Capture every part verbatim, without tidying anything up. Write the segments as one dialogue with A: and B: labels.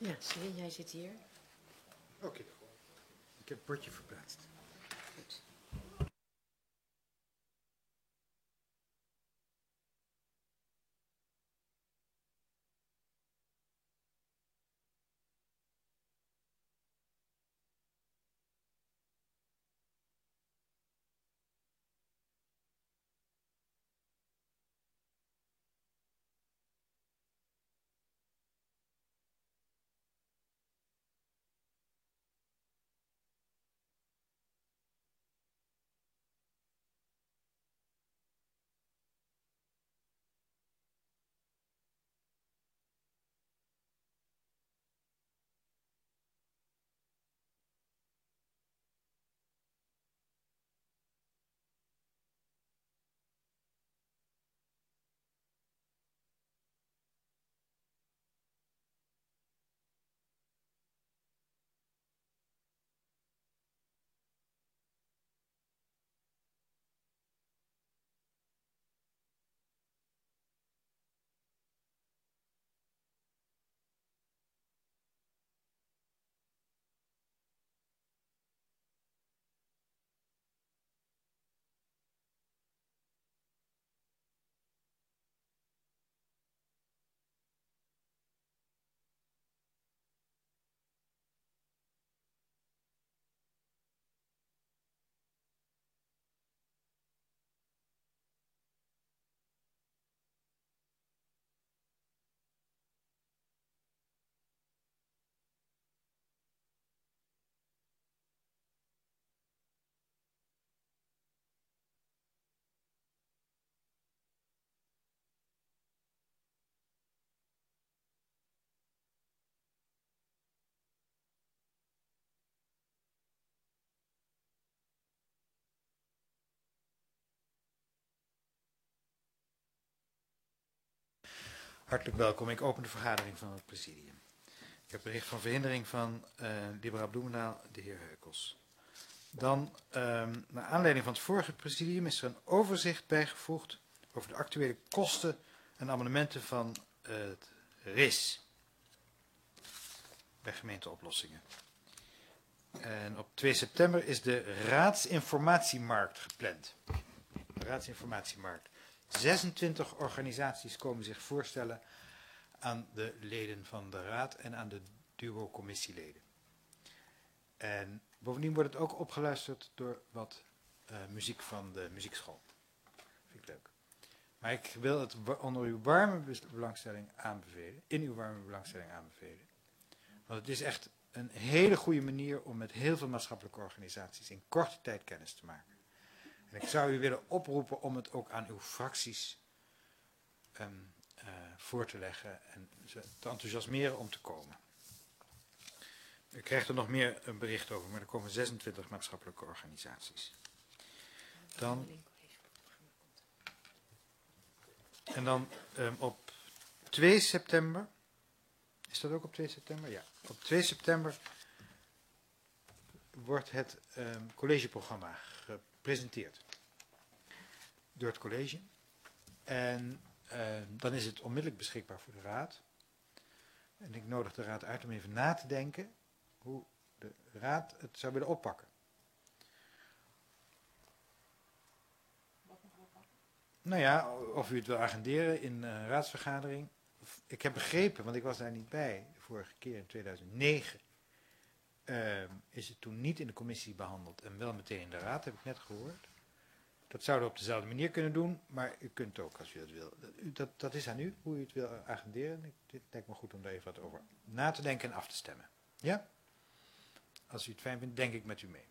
A: Ja, Sven, jij zit hier.
B: Oké, okay. Ik heb het bordje verplaatst.
A: Goed.
B: Hartelijk welkom. Ik open de vergadering van het presidium. Ik heb bericht van verhindering van uh, liberaal Bloemendaal, de heer Heukels. Dan, um, naar aanleiding van het vorige presidium, is er een overzicht bijgevoegd over de actuele kosten en abonnementen van uh, het R I S bij gemeenteoplossingen. En op twee september is de raadsinformatiemarkt gepland. De raadsinformatiemarkt. zesentwintig organisaties komen zich voorstellen aan de leden van de raad en aan de duo-commissieleden. En bovendien wordt het ook opgeluisterd door wat uh, muziek van de muziekschool. Vind ik leuk. Maar ik wil het onder uw warme belangstelling aanbevelen, in uw warme belangstelling aanbevelen. Want het is echt een hele goede manier om met heel veel maatschappelijke organisaties in korte tijd kennis te maken. En ik zou u willen oproepen om het ook aan uw fracties um, uh, voor te leggen en ze te enthousiasmeren om te komen. U krijgt er nog meer een bericht over, maar er komen zesentwintig maatschappelijke organisaties. Dan, en dan um, op twee september, is dat ook op twee september? Ja, op twee september wordt het um, collegeprogramma gepresenteerd door het college. En uh, dan is het onmiddellijk beschikbaar voor de raad. En ik nodig de raad uit om even na te denken hoe de raad het zou willen oppakken.
A: Wat nog oppakken?
B: Nou ja, of u het wil agenderen in een raadsvergadering. Ik heb begrepen, want ik was daar niet bij, de vorige keer in tweeduizend negen, uh, is het toen niet in de commissie behandeld en wel meteen in de raad, heb ik net gehoord. Dat zouden we op dezelfde manier kunnen doen, maar u kunt ook als u dat wil. Dat, dat is aan u, hoe u het wil agenderen. Het lijkt me goed om daar even wat over na te denken en af te stemmen. Ja? Als u het fijn vindt, denk ik met u mee.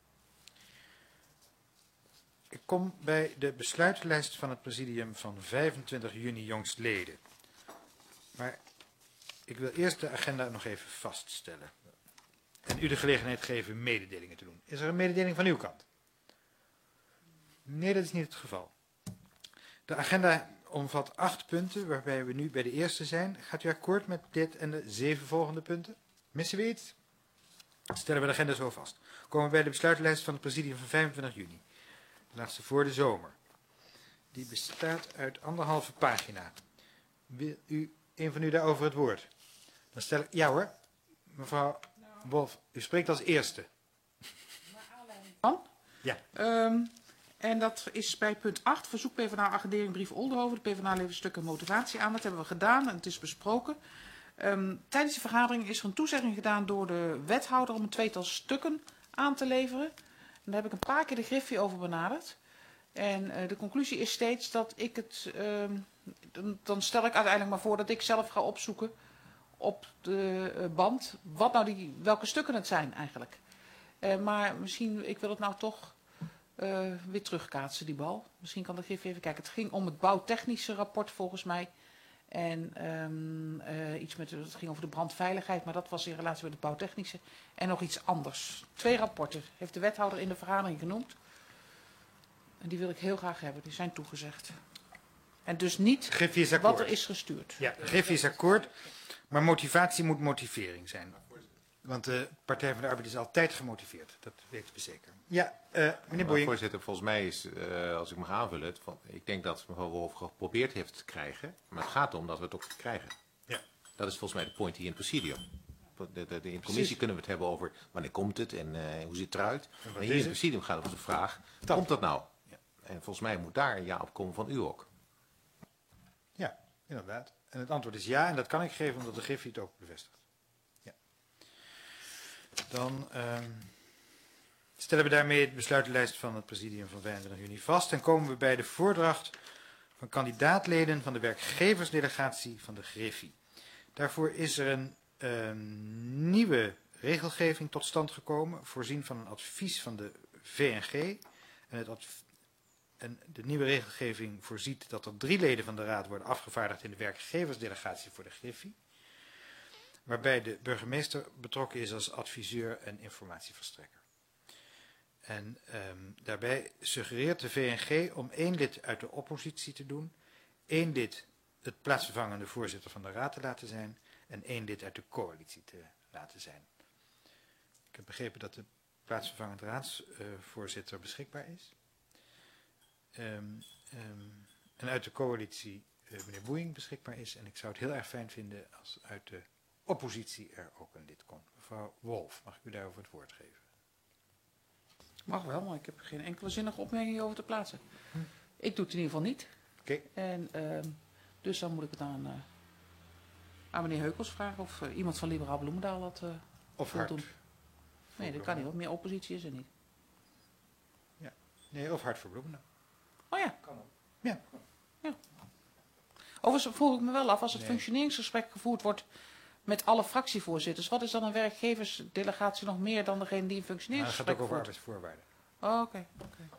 B: Ik kom bij de besluitenlijst van het presidium van vijfentwintig juni jongstleden. Maar ik wil eerst de agenda nog even vaststellen. En u de gelegenheid geven mededelingen te doen. Is er een mededeling van uw kant? Nee, dat is niet het geval. De agenda omvat acht punten, waarbij we nu bij de eerste zijn. Gaat u akkoord met dit en de zeven volgende punten? Missen we iets? Stellen we de agenda zo vast. Komen we bij de besluitenlijst van het presidium van vijfentwintig juni. De laatste voor de zomer. Die bestaat uit anderhalve pagina. Wil u, een van u daarover het woord? Dan stel ik, ja hoor, mevrouw Wolf, u spreekt als eerste.
C: Van.
B: Ja.
C: Um, en dat is bij punt acht, verzoek PvdA agendering brief Oldenhoven. De PvdA levert stukken motivatie aan. Dat hebben we gedaan en het is besproken. Um, tijdens de vergadering is er een toezegging gedaan door de wethouder om een tweetal stukken aan te leveren. En daar heb ik een paar keer de Griffie over benaderd. En uh, de conclusie is steeds dat ik het, um, dan, dan stel ik uiteindelijk maar voor dat ik zelf ga opzoeken op de uh, band wat nou die, welke stukken het zijn eigenlijk. Uh, maar misschien, ik wil het nou toch uh, weer terugkaatsen, die bal. Misschien kan de Griffie even kijken. Het ging om het bouwtechnische rapport volgens mij. En um, uh, iets met, het ging over de brandveiligheid, maar dat was in relatie met het bouwtechnische. En nog iets anders. Twee rapporten heeft de wethouder in de vergadering genoemd. En die wil ik heel graag hebben, die zijn toegezegd. En dus niet
B: Griffie is
C: wat
B: akkoord.
C: er is gestuurd.
B: Ja, Griffie is akkoord, maar motivatie moet motivering zijn. Want de Partij van de Arbeid is altijd gemotiveerd, dat weten we zeker. Ja, uh, meneer
D: Maar
B: Boeing.
D: voorzitter, volgens mij is, uh, als ik mag aanvullen, het van, ik denk dat mevrouw Wolf geprobeerd heeft te krijgen, maar het gaat erom dat we het ook krijgen.
B: Ja.
D: Dat is volgens mij de point hier in het presidium. De, de, de, in de commissie kunnen we het hebben over wanneer komt het en uh, hoe ziet het eruit. Maar hier in het presidium gaat het over de vraag,
B: Dat.
D: komt dat nou? Ja. En volgens mij moet daar een ja op komen van u ook.
B: Ja, inderdaad. En het antwoord is ja, en dat kan ik geven omdat de Griffie het ook bevestigt. Ja. Dan um, stellen we daarmee de besluitenlijst van het presidium van vijfentwintig juni vast en komen we bij de voordracht van kandidaatleden van de werkgeversdelegatie van de Griffie. Daarvoor is er een um, nieuwe regelgeving tot stand gekomen, voorzien van een advies van de V N G. En, het adv en de nieuwe regelgeving voorziet dat er drie leden van de raad worden afgevaardigd in de werkgeversdelegatie voor de Griffie, waarbij de burgemeester betrokken is als adviseur en informatieverstrekker. En um, daarbij suggereert de V N G om één lid uit de oppositie te doen, één lid het plaatsvervangende voorzitter van de raad te laten zijn en één lid uit de coalitie te laten zijn. Ik heb begrepen dat de plaatsvervangend raadsvoorzitter uh, beschikbaar is. Um, um, en uit de coalitie uh, meneer Boeing beschikbaar is. En ik zou het heel erg fijn vinden als uit de oppositie er ook een lid komt. Mevrouw Wolf, mag ik u daarover het woord geven?
C: Mag wel, maar ik heb geen enkele zinnige opmerking over te plaatsen. Hm. Ik doe het in ieder geval niet.
B: Oké.
C: En uh, dus dan moet ik het aan, uh, aan meneer Heukels vragen of uh, iemand van Liberaal Bloemendaal dat uh,
B: of
C: wil
B: hard.
C: doen. Nee, dat kan niet, want meer oppositie is er niet.
B: Ja, nee, of hard voor Bloemendaal.
C: Oh ja.
B: Kan ook. Ja.
C: Ja. Overigens vroeg ik me wel af, als het
B: nee.
C: functioneringsgesprek gevoerd wordt met alle fractievoorzitters, wat is dan een werkgeversdelegatie nog meer dan degene die een
B: Maar het
C: functioneringsgesprek
B: gaat ook over
C: voert?
B: arbeidsvoorwaarden.
C: Oh, oké. Okay.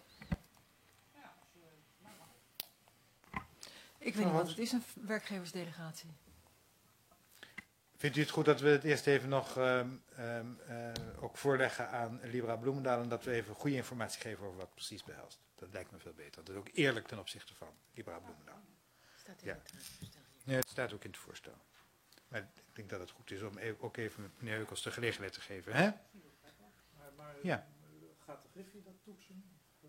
A: Ik weet niet wat het is, een werkgeversdelegatie.
B: Vindt u het goed dat we het eerst even nog um, um, uh, ook voorleggen aan Liberaal Bloemendaal en dat we even goede informatie geven over wat het precies behelst? Dat lijkt me veel beter. Dat is ook eerlijk ten opzichte van Liberaal Bloemendaal.
A: Staat in
B: Ja.
A: het voorstel.
B: Nee, het staat ook in het voorstel. Maar ik denk dat het goed is om e ook even meneer Heukels de gelegenheid te geven. Hè?
E: Maar, maar
B: ja.
E: Gaat de Griffie dat toetsen?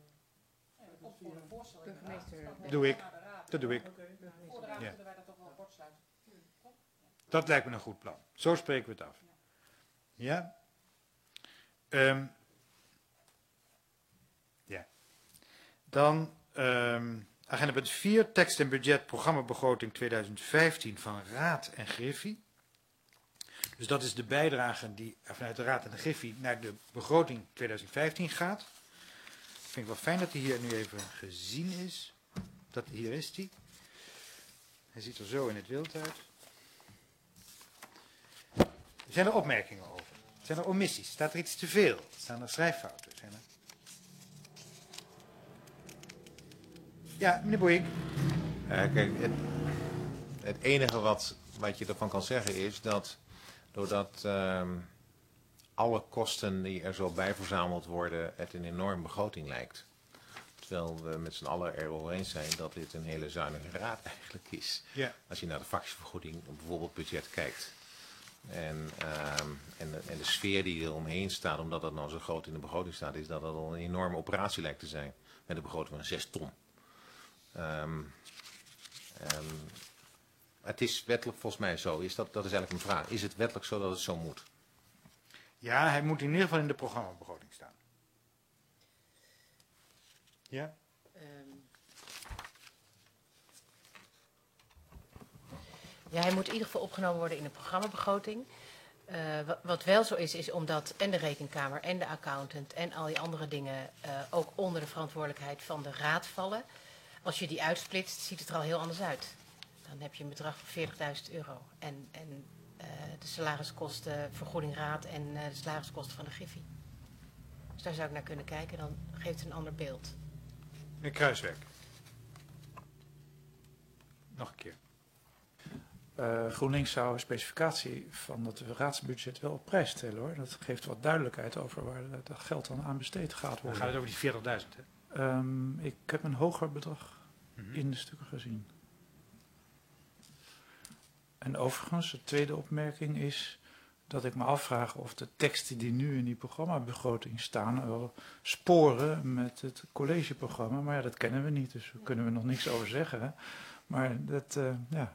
A: Burgemeester.
B: Doe ik. Dat doe ik.
C: Voor de raad
B: Ja.
C: zullen wij dat toch wel kort sluiten.
B: Dat lijkt me een goed plan. Zo spreken we het af. Ja? Um, ja. Dan um, agenda punt vier, tekst en budget, programmabegroting tweeduizend vijftien van Raad en Griffie. Dus dat is de bijdrage die vanuit de Raad en de Griffie naar de begroting tweeduizend vijftien gaat. Ik vind het wel fijn dat die hier nu even gezien is. Dat, hier is die. Hij ziet er zo in het wild uit. Zijn er opmerkingen over? Zijn er omissies? Staat er iets te veel? Staan er schrijffouten? Zijn er... Ja, meneer Boeing.
D: Uh, kijk, het, het enige wat, wat je ervan kan zeggen is dat doordat uh, alle kosten die er zo bij verzameld worden, het een enorme begroting lijkt. Terwijl we met z'n allen erover eens zijn dat dit een hele zuinige raad eigenlijk is.
B: Ja.
D: Als je naar de fractievergoeding, bijvoorbeeld budget, kijkt. En, uh, en, de, en de sfeer die er omheen staat, omdat dat nou zo groot in de begroting staat, is dat het al een enorme operatie lijkt te zijn. Met een begroting van zes ton. Um, um, Het is wettelijk volgens mij zo. Is dat, dat is eigenlijk mijn vraag. Is het wettelijk zo dat het zo moet?
B: Ja, hij moet in ieder geval in de programmabegroting staan. Ja?
F: Um, ja, hij moet in ieder geval opgenomen worden in de programmabegroting. Uh, wat, wat wel zo is, is omdat en de rekenkamer en de accountant en al die andere dingen uh, ook onder de verantwoordelijkheid van de raad vallen. Als je die uitsplitst, ziet het er al heel anders uit. Dan heb je een bedrag van veertigduizend euro. En, en uh, de salariskosten, vergoeding raad en uh, de salariskosten van de Griffie. Dus daar zou ik naar kunnen kijken, dan geeft het een ander beeld.
B: Meneer Kruiswijk. Nog een keer.
E: Uh, GroenLinks zou een specificatie van het raadsbudget wel op prijs stellen, hoor. Dat geeft wat duidelijkheid over waar dat geld dan aan besteed gaat
B: Dan
E: worden.
B: gaat het over die veertigduizend, hè?
E: Um, ik heb een hoger bedrag
B: Mm-hmm.
E: in de stukken gezien. En overigens, de tweede opmerking is dat ik me afvraag of de teksten die nu in die programmabegroting staan wel sporen met het collegeprogramma. Maar ja, dat kennen we niet, dus daar kunnen we nog niks over zeggen. Hè? Maar dat, uh, ja...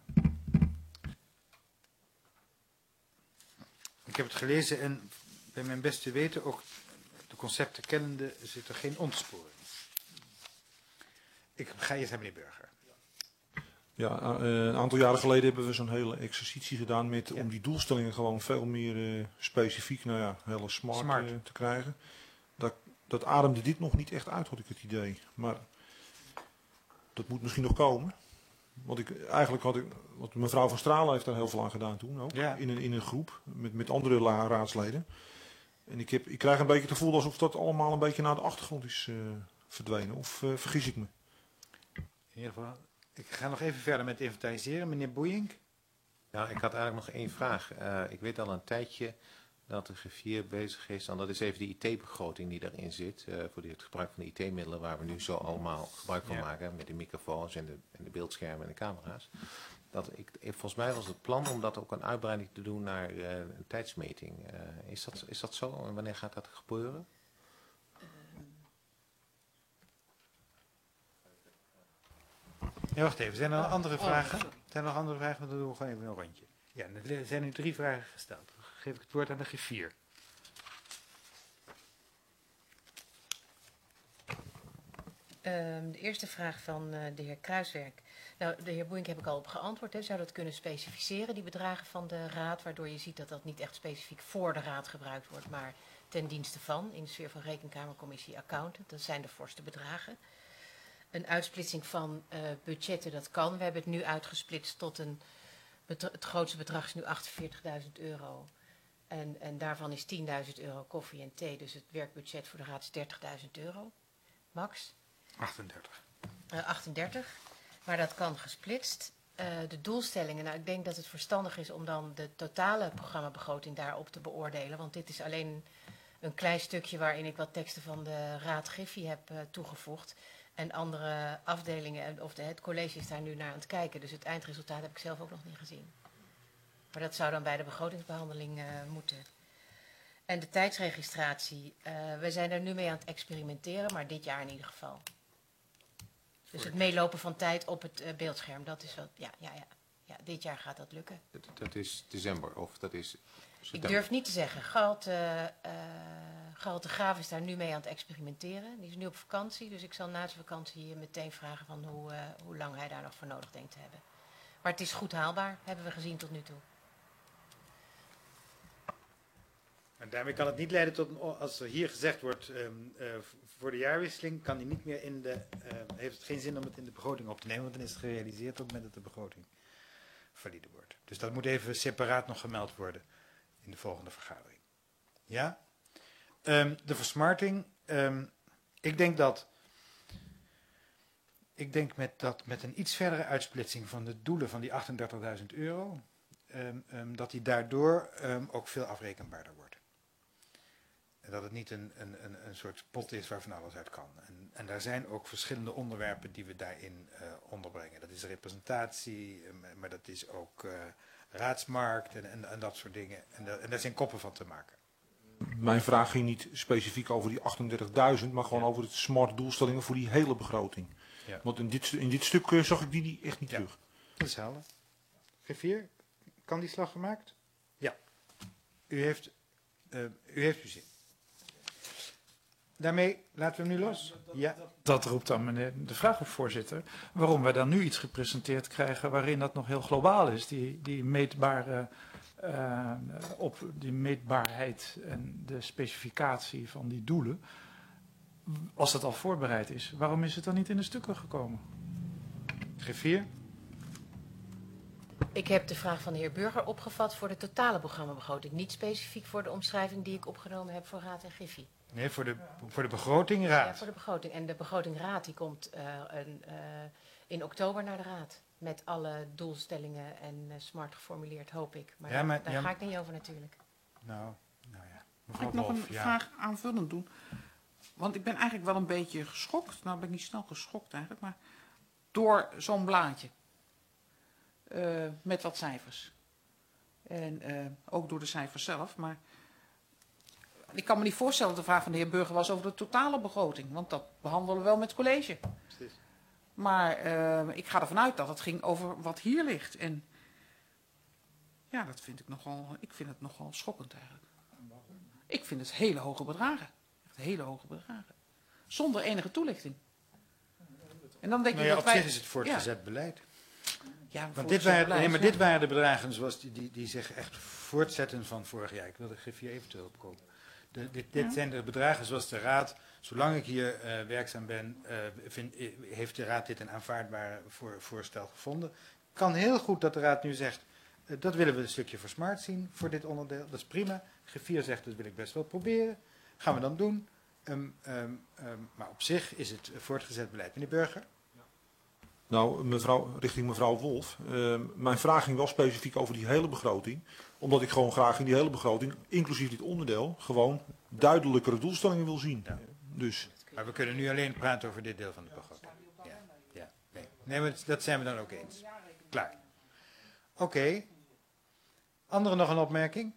B: Ik heb het gelezen en bij mijn beste weten, ook de concepten kennende, zit er geen ontsporing. Ik ga eerst naar meneer Burger.
G: Ja, uh, een aantal jaren geleden hebben we zo'n hele exercitie gedaan met,
B: Ja.
G: om die doelstellingen gewoon veel meer uh, specifiek, nou ja, hele smart,
B: Smart.
G: Uh, te krijgen. Dat, dat ademde dit nog niet echt uit, had ik het idee. Maar dat moet misschien nog komen. Want ik, eigenlijk had ik, want mevrouw van Stralen heeft daar heel veel aan gedaan toen ook.
B: Ja.
G: In, een, in een groep met, met andere la, raadsleden. En ik, heb, ik krijg een beetje het gevoel alsof dat allemaal een beetje naar de achtergrond is uh, verdwenen. Of uh, vergis ik me?
B: In ieder geval, ik ga nog even verder met inventariseren. Meneer Boeink.
D: Ja, ik had eigenlijk nog één vraag. Uh, ik weet al een tijdje dat de griffier bezig is, en dat is even de I T-begroting die daarin zit, uh, voor het gebruik van de I T-middelen waar we nu zo allemaal gebruik van
B: Ja.
D: maken, met de microfoons en de, en de beeldschermen en de camera's. Dat ik, volgens mij was het plan om dat ook een uitbreiding te doen naar uh, een tijdsmeting. Uh, is, dat, is dat zo en wanneer gaat dat gebeuren?
B: Ja, wacht even. Zijn er nog andere
F: Oh,
B: vragen?
F: sorry.
B: Zijn er nog andere vragen? Want dan doen we gewoon even een rondje. Ja, er zijn nu drie vragen gesteld. Dan geef ik het woord aan de griffier.
F: Um, de eerste vraag van uh, de heer Kruiswerk. Nou, de heer Boeink heb ik al op geantwoord. Hè. Zou dat kunnen specificeren, die bedragen van de raad, waardoor je ziet dat dat niet echt specifiek voor de raad gebruikt wordt, maar ten dienste van, in de sfeer van rekenkamercommissie accountant. Dat zijn de forste bedragen. Een uitsplitsing van uh, budgetten, dat kan. We hebben het nu uitgesplitst tot een, het grootste bedrag is nu achtenveertigduizend euro. En, en daarvan is tienduizend euro koffie en thee, dus het werkbudget voor de raad is dertigduizend euro. Max?
B: achtendertig.
F: Uh, achtendertig, maar dat kan gesplitst. Uh, de doelstellingen, nou ik denk dat het verstandig is om dan de totale programmabegroting daarop te beoordelen. Want dit is alleen een klein stukje waarin ik wat teksten van de Raad Griffie heb uh, toegevoegd. En andere afdelingen, of de, het college is daar nu naar aan het kijken. Dus het eindresultaat heb ik zelf ook nog niet gezien. Maar dat zou dan bij de begrotingsbehandeling uh, moeten. En de tijdsregistratie, uh, we zijn er nu mee aan het experimenteren, maar dit jaar in ieder geval. Dus het meelopen van tijd op het uh, beeldscherm, dat is wat, ja, ja, ja, ja, dit jaar gaat dat lukken.
D: Dat, dat is december of dat is september?
F: Ik durf niet te zeggen. Galt, uh, uh, Galt de Graaf is daar nu mee aan het experimenteren. Die is nu op vakantie, dus ik zal na zijn vakantie meteen vragen van hoe, uh, hoe lang hij daar nog voor nodig denkt te hebben. Maar het is goed haalbaar, hebben we gezien tot nu toe.
B: En daarmee kan het niet leiden tot, een, als er hier gezegd wordt, um, uh, voor de jaarwisseling, kan die niet meer in de, uh, heeft het geen zin om het in de begroting op te nemen, want dan is het gerealiseerd op het moment dat de begroting valide wordt. Dus dat moet even separaat nog gemeld worden in de volgende vergadering. Ja? Um, de versmarting, um, ik denk dat, ik denk met, dat met een iets verdere uitsplitsing van de doelen van die achtendertigduizend euro, um, um, dat die daardoor um, ook veel afrekenbaarder wordt. En dat het niet een, een, een, een soort pot is waar van alles uit kan. En, en daar zijn ook verschillende onderwerpen die we daarin uh, onderbrengen. Dat is representatie, maar dat is ook uh, raadsmarkt en, en, en dat soort dingen. En, dat, en daar zijn koppen van te maken.
G: Mijn vraag ging niet specifiek over die achtendertigduizend, maar gewoon
B: Ja.
G: over het smart doelstellingen voor die hele begroting.
B: Ja.
G: Want in dit, in dit stuk uh, zag ik die, die echt niet
B: Ja.
G: terug.
B: Dat is helder. Griffier, kan die slag gemaakt? Ja. U heeft, uh, u heeft uw zin. Daarmee laten we hem nu los. Ja.
E: Dat roept dan meneer de vraag op, voorzitter, waarom wij dan nu iets gepresenteerd krijgen waarin dat nog heel globaal is, die, die meetbare, uh, op die meetbaarheid en de specificatie van die doelen. Als dat al voorbereid is, waarom is het dan niet in de stukken gekomen?
B: Griffier?
F: Ik heb de vraag van de heer Burger opgevat voor de totale programmabegroting, niet specifiek voor de omschrijving die ik opgenomen heb voor Raad en Griffie.
B: Nee, voor de, voor de begroting raad.
F: Ja, voor de begroting. En de begroting raad die komt uh, een, uh, in oktober naar de raad. Met alle doelstellingen en uh, smart geformuleerd, hoop ik. Maar,
B: ja, maar
F: daar
B: ja,
F: ga ik niet over natuurlijk.
B: Nou, nou ja.
C: Mag ik nog een
B: ja.
C: vraag aanvullend doen? Want ik ben eigenlijk wel een beetje geschokt. Nou ben ik niet snel geschokt eigenlijk. Maar door zo'n blaadje. Uh, met wat cijfers. En uh, ook door de cijfers zelf. Maar ik kan me niet voorstellen dat de vraag van de heer Burger was over de totale begroting. Want dat behandelen we wel met het college.
B: Precies.
C: Maar uh, ik ga ervan uit dat het ging over wat hier ligt. En ja, dat vind ik nogal, ik vind het nogal schokkend eigenlijk. Ik vind het hele hoge bedragen. Echt hele hoge bedragen. Zonder enige toelichting. En dan denk
B: Nou
C: je
B: ja,
C: dat
B: op
C: wij,
B: zich is het voortgezet ja. beleid.
C: Ja,
B: Want dit waren,
C: beleid,
B: nee, maar
C: ja.
B: dit waren de bedragen zoals die, die, die zich echt voortzetten van vorig jaar. Ik wil er Griffier eventueel op komen. De, dit dit ja. zijn de bedragen zoals de raad, zolang ik hier uh, werkzaam ben, uh, vind, heeft de raad dit een aanvaardbare voor, voorstel gevonden. Het kan heel goed dat de raad nu zegt, uh, dat willen we een stukje voor smart zien, voor dit onderdeel. Dat is prima. Griffier zegt, dat wil ik best wel proberen. Gaan we dan doen. Um, um, um, maar op zich is het voortgezet beleid. Meneer Burger?
G: Nou, mevrouw, richting mevrouw Wolf. Uh, mijn vraag ging wel specifiek over die hele begroting. Omdat ik gewoon graag in die hele begroting, inclusief dit onderdeel, gewoon duidelijkere doelstellingen wil zien. Ja. Dus.
B: Maar we kunnen nu alleen praten over dit deel van de begroting. Ja, ja. Nee. nee, maar dat zijn we dan ook eens. Klaar. Oké. Okay. Anderen nog een opmerking?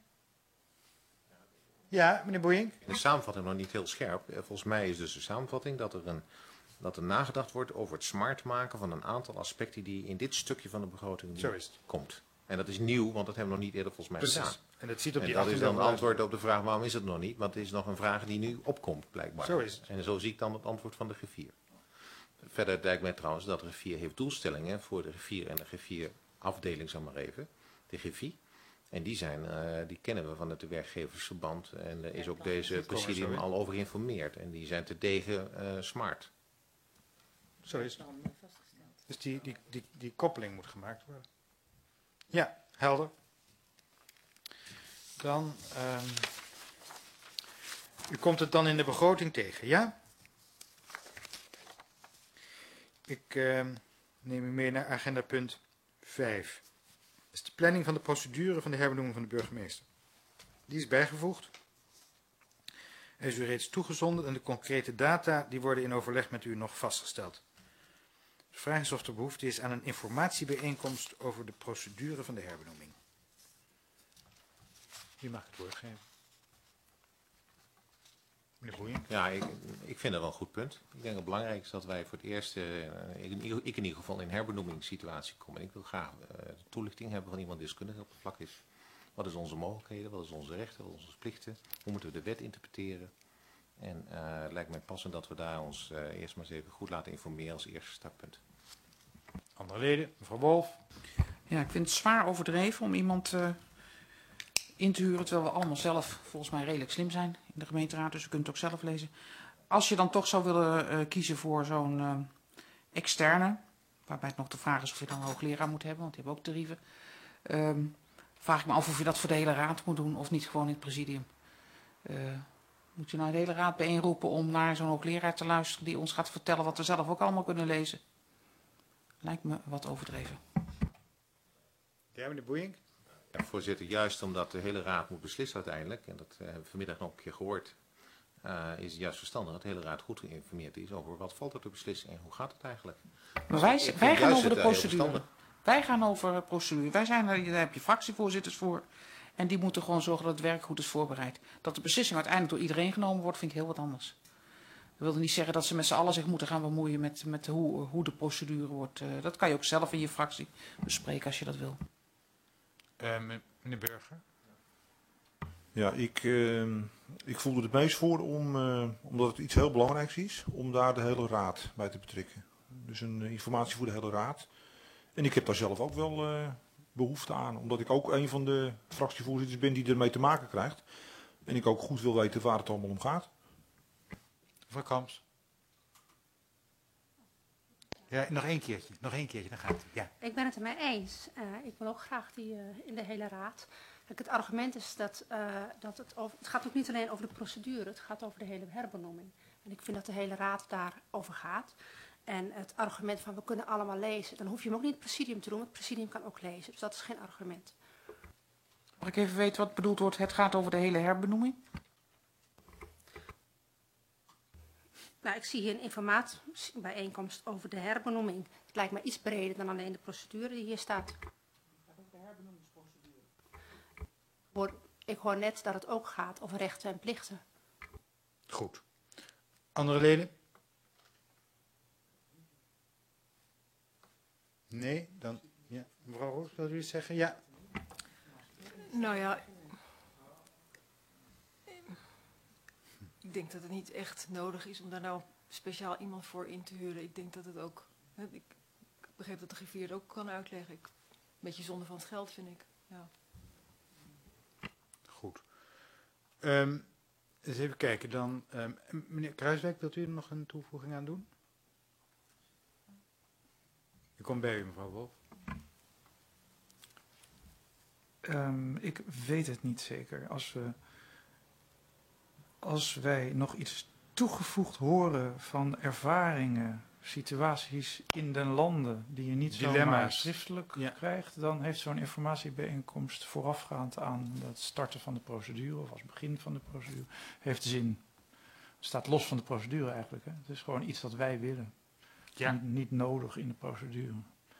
B: Ja, meneer Boeing?
D: De samenvatting nog niet heel scherp. Volgens mij is dus de samenvatting dat er een... dat er nagedacht wordt over het smart maken van een aantal aspecten die in dit stukje van de begroting
B: Zo is het.
D: komt. En dat is nieuw, want dat hebben we nog niet eerder volgens mij
B: Precies.
D: gedaan.
B: En dat, ziet op
D: en
B: die
D: dat is dan het
B: uit.
D: antwoord op de vraag waarom is het nog niet, want het is nog een vraag die nu opkomt blijkbaar.
B: Zo is het.
D: En zo zie ik dan het antwoord van de griffier. Verder lijkt mij trouwens dat de griffier heeft doelstellingen voor de griffier en de griffier afdeling, zal maar even, de griffie. En die, zijn, uh, die kennen we van het werkgeversverband en er is ook deze presidium al over geïnformeerd. En die zijn te degen uh, smart.
B: Zo is het. Dus die, die, die, die koppeling moet gemaakt worden. Ja, helder. Dan, um, u komt het dan in de begroting tegen, ja? Ik uh, neem u mee naar agenda punt vijf. Dat is de planning van de procedure van de herbenoeming van de burgemeester. Die is bijgevoegd. Hij is u reeds toegezonden en de concrete data die worden in overleg met u nog vastgesteld. De vraag is of er behoefte is aan een informatiebijeenkomst over de procedure van de herbenoeming. Wie mag het woord geven? Meneer Boeien.
D: Ja, ik, ik vind dat wel een goed punt. Ik denk dat het belangrijk is dat wij voor het eerst, uh, ik, ik in ieder geval in een herbenoemingssituatie komen. Ik wil graag uh, de toelichting hebben van iemand deskundig op het vlak is. Wat is onze mogelijkheden, wat is onze rechten, wat is onze plichten? Hoe moeten we de wet interpreteren? En uh, het lijkt mij passend dat we daar ons uh, eerst maar eens even goed laten informeren als eerste startpunt.
B: Andere leden, mevrouw Wolf.
C: Ja, ik vind het zwaar overdreven om iemand uh, in te huren, terwijl we allemaal zelf volgens mij redelijk slim zijn in de gemeenteraad, dus u kunt het ook zelf lezen. Als je dan toch zou willen uh, kiezen voor zo'n uh, externe, waarbij het nog de vraag is of je dan een hoogleraar moet hebben, want die hebben ook tarieven, um, vraag ik me af of je dat voor de hele raad moet doen of niet gewoon in het presidium. Uh, moet je nou de hele raad bijeenroepen om naar zo'n hoogleraar te luisteren die ons gaat vertellen wat we zelf ook allemaal kunnen lezen. Lijkt me wat overdreven.
B: Ja, meneer Boeing.
D: Ja, voorzitter, juist omdat de hele raad moet beslissen uiteindelijk, en dat uh, hebben we vanmiddag nog een keer gehoord, uh, is het juist verstandig dat de hele raad goed geïnformeerd is over wat valt er te beslissen en hoe gaat het eigenlijk.
C: Maar wij,
D: Dus
C: wij gaan over de
D: het, uh,
C: procedure. Wij gaan over de procedure. Wij zijn er, daar heb je fractievoorzitters voor. En die moeten gewoon zorgen dat het werk goed is voorbereid. Dat de beslissing uiteindelijk door iedereen genomen wordt, vind ik heel wat anders. Dat wil niet zeggen dat ze met z'n allen zich moeten gaan bemoeien met, met hoe, hoe de procedure wordt. Uh, dat kan je ook zelf in je fractie bespreken als je dat wil.
B: Uh, meneer Burger.
G: Ja, ik, uh, ik voelde het meest voor om, uh, omdat het iets heel belangrijks is, om daar de hele raad bij te betrekken. Dus een uh, informatie voor de hele raad. En ik heb daar zelf ook wel uh, behoefte aan, omdat ik ook een van de fractievoorzitters ben die ermee te maken krijgt. En ik ook goed wil weten waar het allemaal om gaat.
B: Mevrouw Kamps. Ja, nog één keertje, nog één keertje, dan gaat het. Ja.
H: Ik ben het ermee eens. Uh, ik wil ook graag die uh, in de hele raad. Kijk, het argument is dat, uh, dat het, over, het gaat ook niet alleen over de procedure, het gaat over de hele herbenoeming. En ik vind dat de hele raad daarover gaat. En het argument van we kunnen allemaal lezen, dan hoef je hem ook niet het presidium te doen, want het presidium kan ook lezen. Dus dat is geen argument.
C: Mag ik even weten wat bedoeld wordt? Het gaat over de hele herbenoeming?
H: Nou, ik zie hier een informatiebijeenkomst over de herbenoeming. Het lijkt me iets breder dan alleen de procedure die hier staat.
C: De herbenoemingsprocedure.
H: Ik hoor net dat het ook gaat over rechten en plichten.
B: Goed. Andere leden? Nee, dan... Ja. Mevrouw Roos, wilt u iets zeggen? Ja.
A: Nou ja, ik denk dat het niet echt nodig is om daar nou speciaal iemand voor in te huren. Ik denk dat het ook, hè, ik begreep dat de griffier het ook kan uitleggen. Ik, een beetje zonde van het geld vind ik. Ja.
B: Goed. Um, eens even kijken dan. Um, meneer Kruiswijk, wilt u er nog een toevoeging aan doen? Ik kom bij u, mevrouw Wolf.
E: Um, ik weet het niet zeker. Als, we, als wij nog iets toegevoegd horen van ervaringen, situaties in den landen die je niet zomaar schriftelijk ja. krijgt, dan heeft zo'n informatiebijeenkomst voorafgaand aan het starten van de procedure of als begin van de procedure, heeft zin. Het staat los van de procedure eigenlijk. Hè. Het is gewoon iets wat wij willen. Ja. Niet, niet nodig in de procedure.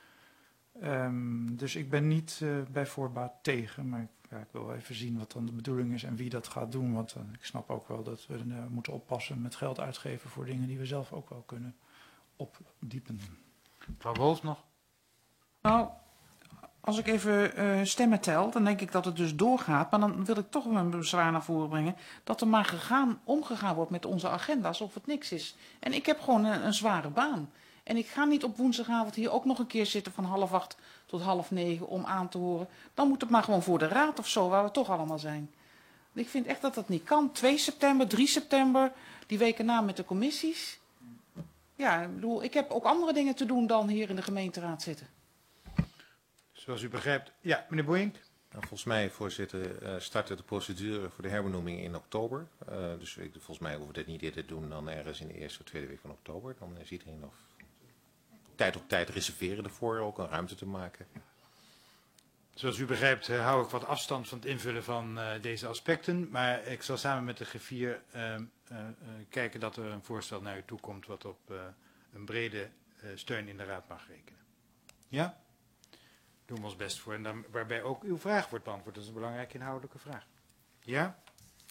E: Um, dus ik ben niet uh, bij voorbaat tegen, maar ja, ik wil even zien wat dan de bedoeling is en wie dat gaat doen. Want uh, ik snap ook wel dat we uh, moeten oppassen met geld uitgeven voor dingen die we zelf ook wel kunnen opdiepen.
B: Mevrouw Wolf nog?
C: Nou, als ik even uh, stemmen tel, dan denk ik dat het dus doorgaat. Maar dan wil ik toch een bezwaar naar voren brengen dat er maar gegaan, omgegaan wordt met onze agenda's of het niks is. En ik heb gewoon een, een zware baan. En ik ga niet op woensdagavond hier ook nog een keer zitten van half acht tot half negen om aan te horen. Dan moet het maar gewoon voor de raad of zo, waar we toch allemaal zijn. Ik vind echt dat dat niet kan. twee september, drie september, die weken na met de commissies. Ja, ik bedoel, ik heb ook andere dingen te doen dan hier in de gemeenteraad zitten.
B: Zoals u begrijpt. Ja, meneer Boeink.
D: Nou, volgens mij, voorzitter, uh, startte de procedure voor de herbenoeming in oktober. Uh, dus ik, volgens mij hoeven we dit niet eerder te doen dan ergens in de eerste of tweede week van oktober. Dan is iedereen nog tijd op tijd reserveren ervoor, ook een ruimte te maken.
B: Zoals u begrijpt uh, hou ik wat afstand van het invullen van uh, deze aspecten. Maar ik zal samen met de griffier uh, uh, uh, kijken dat er een voorstel naar u toe komt wat op uh, een brede uh, steun in de raad mag rekenen. Ja? Doen we ons best voor. En dan, waarbij ook uw vraag wordt beantwoord. Dat is een belangrijke inhoudelijke vraag. Ja?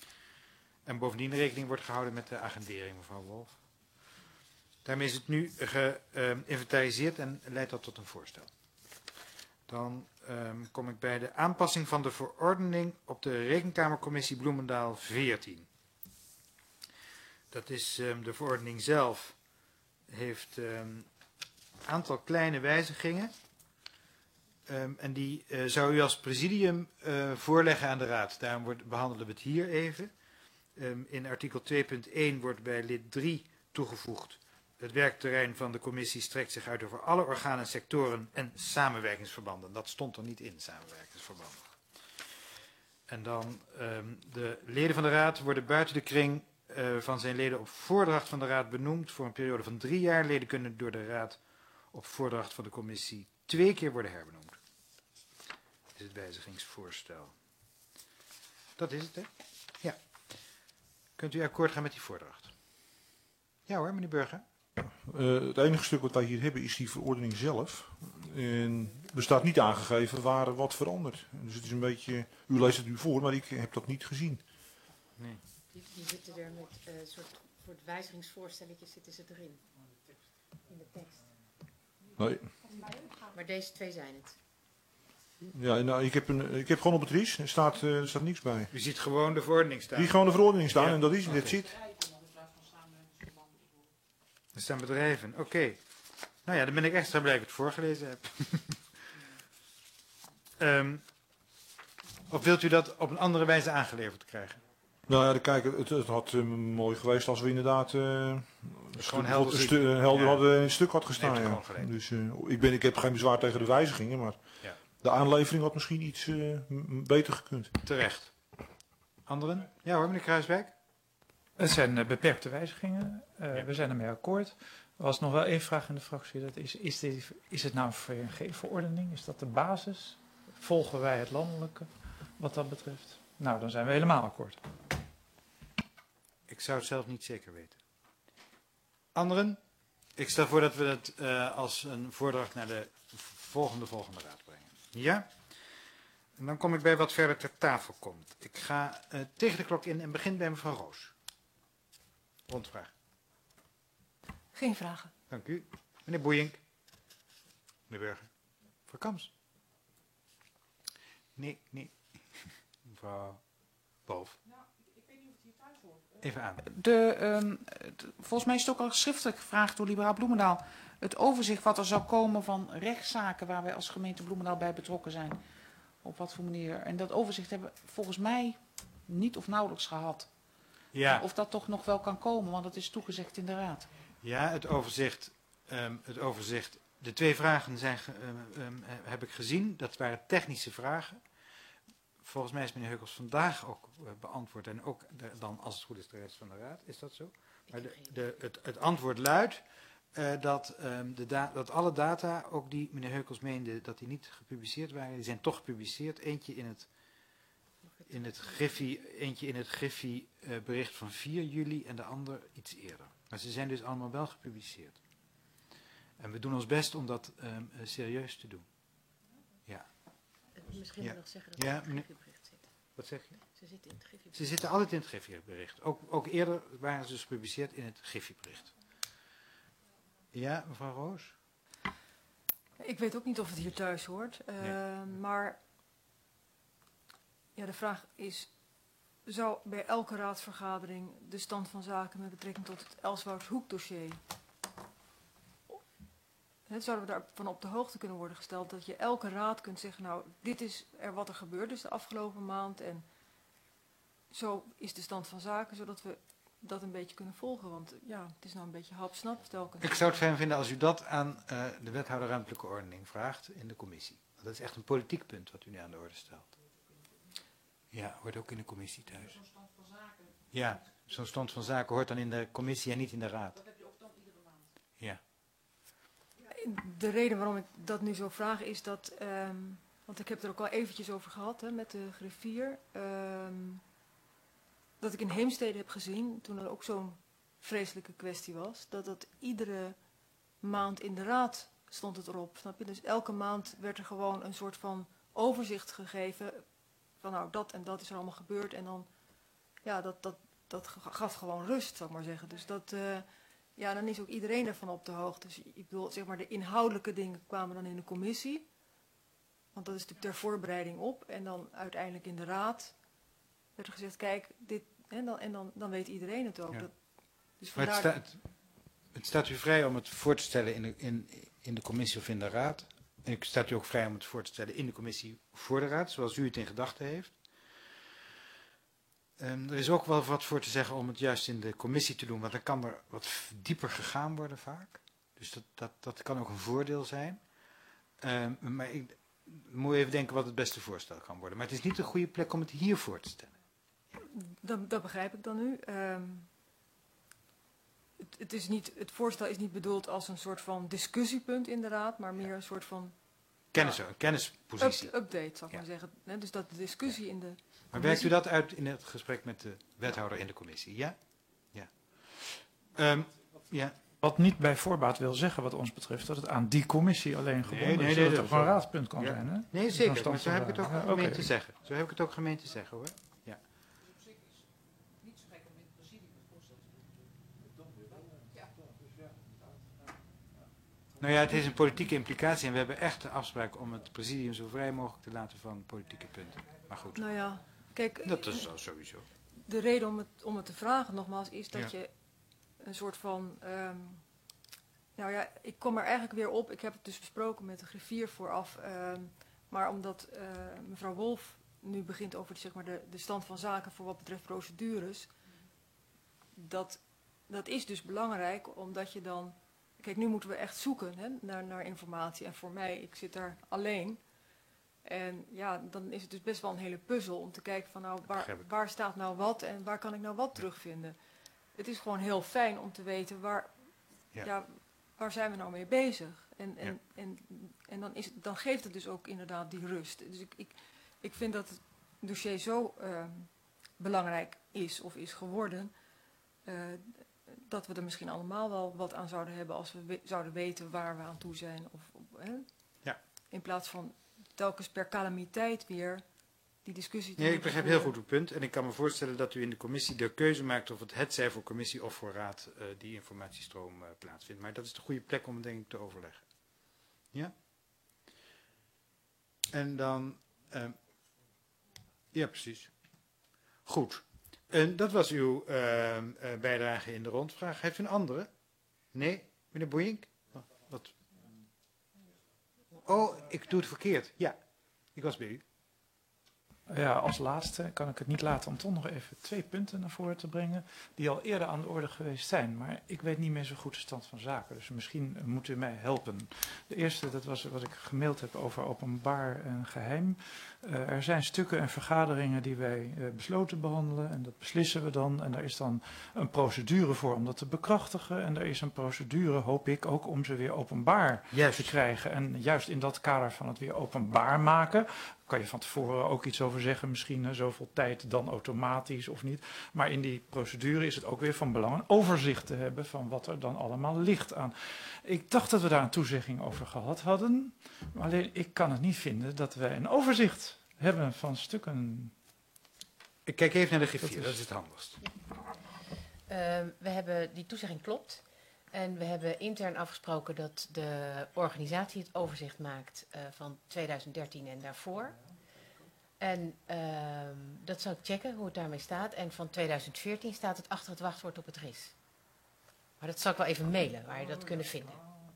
B: En bovendien rekening wordt gehouden met de agendering, mevrouw Wolf. Daarmee is het nu geïnventariseerd uh, en leidt dat tot een voorstel. Dan um, kom ik bij de aanpassing van de verordening op de Rekenkamercommissie Bloemendaal veertien. Dat is um, de verordening zelf. Heeft een um, aantal kleine wijzigingen. Um, en die uh, zou u als presidium uh, voorleggen aan de raad. Daarom wordt, behandelen we het hier even. Um, in artikel twee punt één wordt bij lid drie toegevoegd. Het werkterrein van de commissie strekt zich uit over alle organen, sectoren en samenwerkingsverbanden. Dat stond er niet in, samenwerkingsverbanden. En dan um, de leden van de raad worden buiten de kring uh, van zijn leden op voordracht van de raad benoemd voor een periode van drie jaar. Leden kunnen door de raad op voordracht van de commissie twee keer worden herbenoemd. Dat is het wijzigingsvoorstel. Dat is het, hè? Ja. Kunt u akkoord gaan met die voordracht? Ja hoor, meneer Burger.
G: Uh, het enige stuk wat wij hier hebben is die verordening zelf. En er staat niet aangegeven waar wat verandert. Dus het is een beetje, u leest het nu voor, maar ik heb dat niet gezien.
F: Nee. Die, die zitten er met een uh, soort voor het wijzigingsvoorstelletjes zitten ze erin. In de tekst.
G: Nee.
F: Maar deze twee zijn het.
G: Ja, nou, ik, heb een, ik heb gewoon op het R I S, er staat, uh, er staat niks bij.
B: U ziet gewoon de verordening staan.
G: Die gewoon de verordening staan
B: Ja.
G: en dat is,
B: Oké.
G: dit zit.
B: Er staan bedrijven, oké. Okay. Nou ja, dan ben ik extra blij dat ik het voorgelezen heb. um, of wilt u dat op een andere wijze aangeleverd krijgen?
G: Nou ja, kijk, het, het had uh, mooi geweest als we inderdaad uh, een
B: gewoon
G: stu-
B: helder
G: een
B: ziet.
G: stu- helder
B: Ja.
G: hadden in het stuk had gestaan.
B: Nee,
G: Ja.
B: gewoon gelijk.
G: Dus uh, ik, ben, ik heb geen bezwaar tegen de wijzigingen, maar
B: Ja.
G: de aanlevering had misschien iets uh, m- beter gekund.
B: Terecht. Anderen? Ja hoor, meneer Kruiswijk.
E: Het zijn uh, beperkte wijzigingen. Uh,
B: Ja.
E: We zijn ermee akkoord. Er was nog wel één vraag in de fractie. Dat is, is, dit, is het nou een V N G-verordening? Is dat de basis? Volgen wij het landelijke wat dat betreft? Nou, dan zijn we helemaal akkoord.
B: Ik zou het zelf niet zeker weten. Anderen? Ik stel voor dat we het uh, als een voordracht naar de volgende volgende raad brengen. Ja? En dan kom ik bij wat verder ter tafel komt. Ik ga uh, tegen de klok in en begin bij mevrouw Roos. Rondvraag.
A: Geen vragen.
B: Dank u. Meneer Boeink. Meneer Burger. Mevrouw Kams. Nee, nee. Mevrouw Wolf. Even aan.
C: De, um, het, volgens mij is het ook al schriftelijk gevraagd door Liberaal Bloemendaal. Het overzicht wat er zou komen van rechtszaken waar wij als gemeente Bloemendaal bij betrokken zijn. Op wat voor manier. En dat overzicht hebben we volgens mij niet of nauwelijks gehad.
B: Ja.
C: Of dat toch nog wel kan komen, want dat is toegezegd in de raad.
B: Ja, het overzicht, um, het overzicht. De twee vragen zijn, ge- um, um, heb ik gezien. Dat waren technische vragen. Volgens mij is meneer Heukels vandaag ook uh, beantwoord. En ook de, dan, als het goed is, de rest van de raad. Is dat zo? Maar de, de, het, het antwoord luidt uh, dat, um, de da- dat alle data, ook die meneer Heukels meende dat die niet gepubliceerd waren, die zijn toch gepubliceerd. Eentje in het, in het Griffie, eentje in het Griffie uh, bericht van vier juli en de ander iets eerder. Maar ze zijn dus allemaal wel gepubliceerd. En we doen ons best om dat um, uh, serieus te doen. Ja.
F: Misschien
B: Ja.
F: nog zeggen dat
B: Ja,
F: het in
B: meneer-
F: het Griffie-bericht zit.
B: Wat zeg je?
F: Ze zitten in het Griffie-bericht.
B: Ze zitten altijd in het Griffie-bericht. Ook, ook eerder waren ze dus gepubliceerd in het Griffie-bericht. Ja, mevrouw Roos?
A: Ik weet ook niet of het hier thuis hoort. Uh,
B: Nee.
A: Maar ja, de vraag is, zou bij elke raadsvergadering de stand van zaken met betrekking tot het Elswoud-Hoek-dossier, He, zouden we daarvan op de hoogte kunnen worden gesteld dat je elke raad kunt zeggen, nou, dit is er wat er gebeurd is de afgelopen maand en zo is de stand van zaken, zodat we dat een beetje kunnen volgen. Want ja, het is nou een beetje hapsnap telkens.
B: Ik zou het fijn vinden als u dat aan uh, de wethouder ruimtelijke ordening vraagt in de commissie. Want dat is echt een politiek punt wat u nu aan de orde stelt. Ja, hoort ook in de commissie thuis. Zo'n stand van zaken. Ja, zo'n stand van zaken hoort dan in de commissie en niet in de raad. Dat heb je ook dan iedere maand. Ja.
A: De reden waarom ik dat nu zo vraag is dat, um, want ik heb er ook al eventjes over gehad hè, met de griffier, um, dat ik in Heemstede heb gezien, toen er ook zo'n vreselijke kwestie was, dat het iedere maand in de raad stond het erop, snap je? Dus elke maand werd er gewoon een soort van overzicht gegeven van nou dat en dat is er allemaal gebeurd en dan, ja, dat, dat, dat gaf gewoon rust, zal ik maar zeggen. Dus dat... Uh, Ja, dan is ook iedereen ervan op de hoogte. Dus ik bedoel, zeg maar, de inhoudelijke dingen kwamen dan in de commissie. Want dat is natuurlijk ter voorbereiding op. En dan uiteindelijk in de raad werd er gezegd, kijk, dit... En dan, en dan, dan weet iedereen het ook.
B: Ja.
A: Dat, dus
B: Maar het
A: vandaar...
B: staat, het staat u vrij om het voor te stellen in de, in, in de commissie of in de raad. En het staat u ook vrij om het voor te stellen in de commissie voor de raad, zoals u het in gedachten heeft. Um, er is ook wel wat voor te zeggen om het juist in de commissie te doen, want dan kan er wat dieper gegaan worden vaak. Dus dat, dat, dat kan ook een voordeel zijn. Um, maar ik moet even denken wat het beste voorstel kan worden. Maar het is niet de goede plek om het hier voor te stellen.
A: Dat, dat begrijp ik dan nu. Um, het, het, is niet, het voorstel is niet bedoeld als een soort van discussiepunt in de raad, maar meer een soort van...
B: Kennis, een kennispositie.
A: Up, update, zal ik
B: Ja.
A: maar zeggen. He, dus dat de discussie
B: Ja.
A: in de...
B: Maar werkt u dat uit in het gesprek met de wethouder in de commissie? Ja? Ja. Um, ja.
E: Wat niet bij voorbaat wil zeggen wat ons betreft dat het aan die commissie alleen gebonden
B: Nee, nee,
E: is.
B: nee,
E: dat
B: dat
E: het
B: is
E: ook een
B: wel-
E: raadspunt kan
B: Ja.
E: zijn. Hè?
B: Nee,
E: Zo'n
B: zeker.
E: stand
B: Maar zo
E: van
B: heb ik het ook
E: zaken.
B: gemeen
E: Ja, oké.
B: te zeggen. Zo heb ik het ook gemeen te zeggen, hoor. Ja. Nou ja, het is een politieke implicatie en we hebben echt de afspraak om het presidium zo vrij mogelijk te laten van politieke punten. Maar goed,
A: Nou ja, kijk,
B: dat is zo sowieso.
A: de reden om het, om het te vragen nogmaals is dat
B: Ja.
A: je een soort van... ehm, nou ja, ik kom er eigenlijk weer op. Ik heb het dus besproken met de griffier vooraf. ehm, maar omdat eh, mevrouw Wolf nu begint over zeg maar, de, de stand van zaken voor wat betreft procedures. Dat, dat is dus belangrijk omdat je dan... Kijk, nu moeten we echt zoeken hè, naar, naar informatie. En voor mij, ik zit daar alleen. En ja, dan is het dus best wel een hele puzzel om te kijken van nou, waar,
B: Begrijp ik.
A: waar staat nou wat en waar kan ik nou wat terugvinden. Het is gewoon heel fijn om te weten waar,
B: Ja.
A: ja. waar zijn we nou mee bezig. En, en,
B: Ja.
A: en, en dan, is het, dan geeft het dus ook inderdaad die rust. Dus ik, ik, ik vind dat het dossier zo uh, belangrijk is of is geworden... Uh, dat we er misschien allemaal wel wat aan zouden hebben als we we zouden weten waar we aan toe zijn. Of, of, hè?
B: Ja.
A: In plaats van telkens per calamiteit weer die discussie te
B: Nee, ik
A: moeten
B: begrijp heel
A: voeren.
B: goed uw punt. En ik kan me voorstellen dat u in de commissie de keuze maakt of het het zij voor commissie of voor raad uh, die informatiestroom uh, plaatsvindt. Maar dat is de goede plek om het denk ik te overleggen. Ja? En dan... Uh, ja, precies. Goed. En dat was uw uh, uh, bijdrage in de rondvraag. Heeft u een andere? Nee? Meneer Boeink? Wat? Oh, ik doe het verkeerd. Ja, ik was bij u.
E: Ja, als laatste kan ik het niet laten om toch nog even twee punten naar voren te brengen die al eerder aan de orde geweest zijn. Maar ik weet niet meer zo goed de stand van zaken, dus misschien moet u mij helpen. De eerste, dat was wat ik gemaild heb over openbaar en geheim. Uh, er zijn stukken en vergaderingen die wij uh, besloten behandelen en dat beslissen we dan. En daar is dan een procedure voor om dat te bekrachtigen. En er is een procedure, hoop ik, ook om ze weer openbaar
B: Juist.
E: te krijgen. En juist in dat kader van het weer openbaar maken... kan je van tevoren ook iets over zeggen, misschien uh, zoveel tijd dan automatisch of niet. Maar in die procedure is het ook weer van belang een overzicht te hebben van wat er dan allemaal ligt aan. Ik dacht dat we daar een toezegging over gehad hadden, maar alleen ik kan het niet vinden dat wij een overzicht hebben van stukken.
B: Ik kijk even naar de griffier,
E: Dat
B: dat
E: is-
B: is, het handigst.
F: Uh, we hebben, die toezegging klopt. En we hebben intern afgesproken dat de organisatie het overzicht maakt uh, van tweeduizend dertien en daarvoor. En uh, dat zal ik checken hoe het daarmee staat. En van tweeduizend veertien staat het achter het wachtwoord op het R I S. Maar dat zal ik wel even mailen waar je dat kunnen vinden.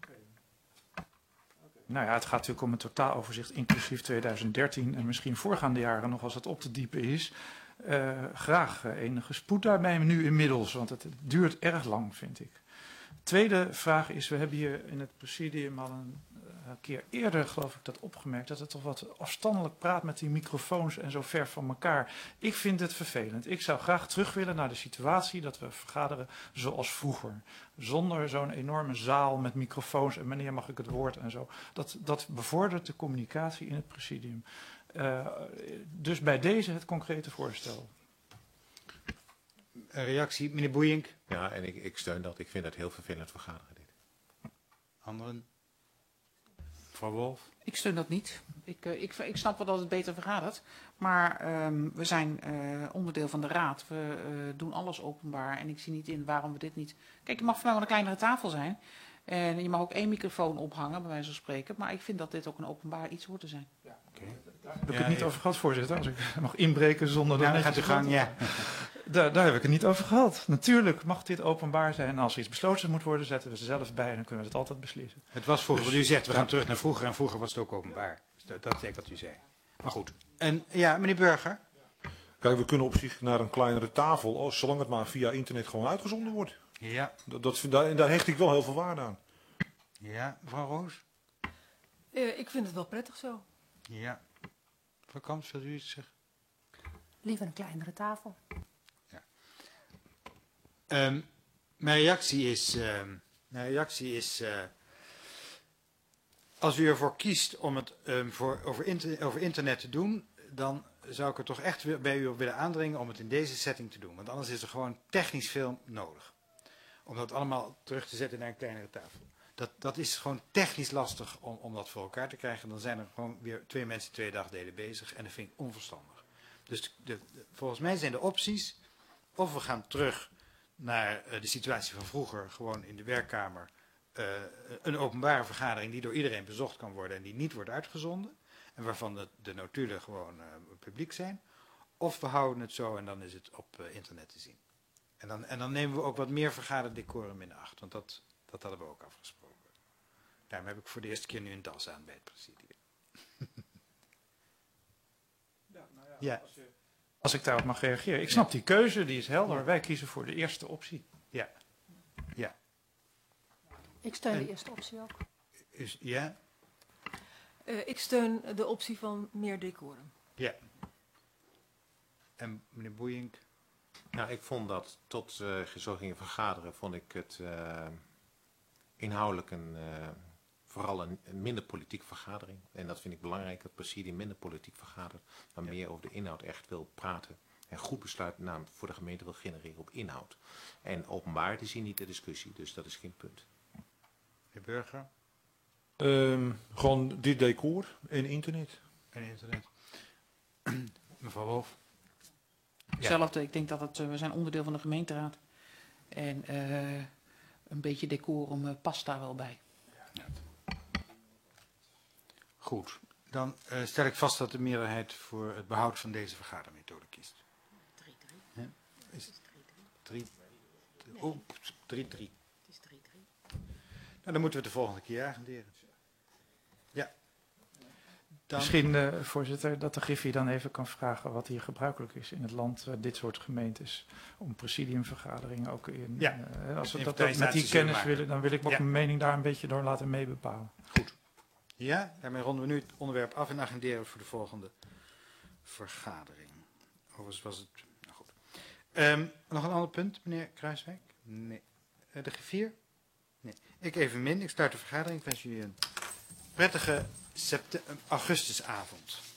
E: Nou ja, het gaat natuurlijk om een totaaloverzicht inclusief tweeduizend dertien en misschien voorgaande jaren nog als het op te diepen is. Uh, graag uh, enige spoed daarbij nu inmiddels, want het duurt erg lang, vind ik. Tweede vraag is, we hebben hier in het presidium al een uh, keer eerder, geloof ik, dat opgemerkt, dat het toch wat afstandelijk praat met die microfoons en zo ver van elkaar. Ik vind het vervelend. Ik zou graag terug willen naar de situatie dat we vergaderen zoals vroeger. Zonder zo'n enorme zaal met microfoons en wanneer mag ik het woord en zo. Dat, dat bevordert de communicatie in het presidium. Uh, dus bij deze het concrete voorstel.
B: Een reactie, meneer Boeink.
D: Ja, en ik, ik steun dat. Ik vind dat heel vervelend vergaderen dit.
B: Anderen? Mevrouw Wolf?
C: Ik steun dat niet. Ik, uh, ik, ik snap wel dat het beter vergadert. Maar um, we zijn uh, onderdeel van de raad. We uh, doen alles openbaar. En ik zie niet in waarom we dit niet... Kijk, je mag voor mij wel een kleinere tafel zijn. En je mag ook één microfoon ophangen, bij wijze van spreken. Maar ik vind dat dit ook een openbaar iets hoort te zijn.
B: Oké.
E: Daar heb ik
B: Ja,
E: het niet
B: ja.
E: over gehad, voorzitter. Als ik mag inbreken zonder dat...
B: Nou, dan
E: netjes
B: gaat u
E: te
B: gang,
E: doen.
B: ja.
E: Daar, daar heb ik het niet over gehad. Natuurlijk mag dit openbaar zijn. En als er iets besloten moet worden, zetten we ze zelf bij en dan kunnen we het altijd beslissen.
B: Het was vroeger,
E: Dus-
B: wat u zegt, we gaan terug naar vroeger en vroeger was het ook openbaar. Dus dat, dat is eigenlijk wat u zei. Maar goed. En ja, meneer Burger?
G: Kijk, we kunnen op zich naar een kleinere tafel, als, zolang het maar via internet gewoon uitgezonden wordt.
B: Ja.
G: Dat, dat, vind- daar, daar hecht ik wel heel veel waarde aan.
B: Ja, mevrouw Roos?
A: Uh, ik vind het wel prettig zo.
B: Ja. Mevrouw Kamps, wil u iets zeggen?
H: Liever een kleinere tafel.
B: Um, mijn reactie is, um, mijn reactie is uh, als u ervoor kiest om het um, voor, over, inter, over internet te doen, dan zou ik er toch echt weer bij u op willen aandringen om het in deze setting te doen. Want anders is er gewoon technisch veel nodig. Om dat allemaal terug te zetten naar een kleinere tafel. Dat, dat is gewoon technisch lastig om, om dat voor elkaar te krijgen. Dan zijn er gewoon weer twee mensen twee dagdelen bezig en dat vind ik onverstandig. Dus de, de, volgens mij zijn de opties, of we gaan terug naar uh, de situatie van vroeger, gewoon in de werkkamer uh, een openbare vergadering die door iedereen bezocht kan worden en die niet wordt uitgezonden. En waarvan de, de notulen gewoon uh, publiek zijn. Of we houden het zo en dan is het op uh, internet te zien. En dan, en dan nemen we ook wat meer vergaderdecorum in acht. Want dat, dat hadden we ook afgesproken. Daarom heb ik voor de eerste keer nu een das aan bij het presidium.
E: Ja, nou ja,
B: Ja.
E: Als, je, als ik daarop mag reageren. Ik snap die keuze, die is helder. Wij kiezen voor de eerste optie.
B: Ja. Ja.
H: Ik steun
B: En-
H: de eerste optie ook.
B: Is, ja?
A: Uh, ik steun de optie van meer decorum.
B: Ja. En meneer Boeink?
D: Nou, ik vond dat tot uh, zo gingen vergaderen, vond ik het uh, inhoudelijk een, uh, vooral een, een minder politiek vergadering. En dat vind ik belangrijk, dat het presidium minder politiek vergadert, maar
B: Ja.
D: meer over de inhoud echt wil praten. En goed besluit naam voor de gemeente wil genereren op inhoud. En openbaar is hier niet de discussie, dus dat is geen punt.
B: Meneer Burger?
G: Ehm, gewoon dit decor en internet.
B: En internet. Mevrouw Wolf? Ja.
C: Hetzelfde, ik denk dat het, uh, we zijn onderdeel van de gemeenteraad. En uh, een beetje decorum uh, past daar wel bij.
B: Goed. Dan uh, stel ik vast dat de meerderheid voor het behoud van deze vergadermethode kiest.
F: drie drie.
B: Ja? Is het drie? Oh, drie drie.
F: Het is drie drie.
B: Nou, dan moeten we het de volgende keer agenderen. Ja. Dan,
E: Misschien, uh, voorzitter, dat de Griffie dan even kan vragen wat hier gebruikelijk is in het land, uh, dit soort gemeentes, om presidiumvergaderingen ook in.
B: Ja,
E: Uh, als we dat, dat met
B: inventarisatie
E: die
B: zullen
E: kennis
B: maken.
E: willen, dan wil ik me ook
B: Ja.
E: mijn mening daar een beetje door laten meebepalen.
B: Ja, daarmee ronden we nu het onderwerp af en agenderen we voor de volgende vergadering. Overigens was het... Nou goed. Um, nog een ander punt, meneer Kruiswijk? Nee. Uh, de griffier? Nee. Ik evenmin. Ik sluit de vergadering. Ik wens jullie een prettige septem- augustusavond.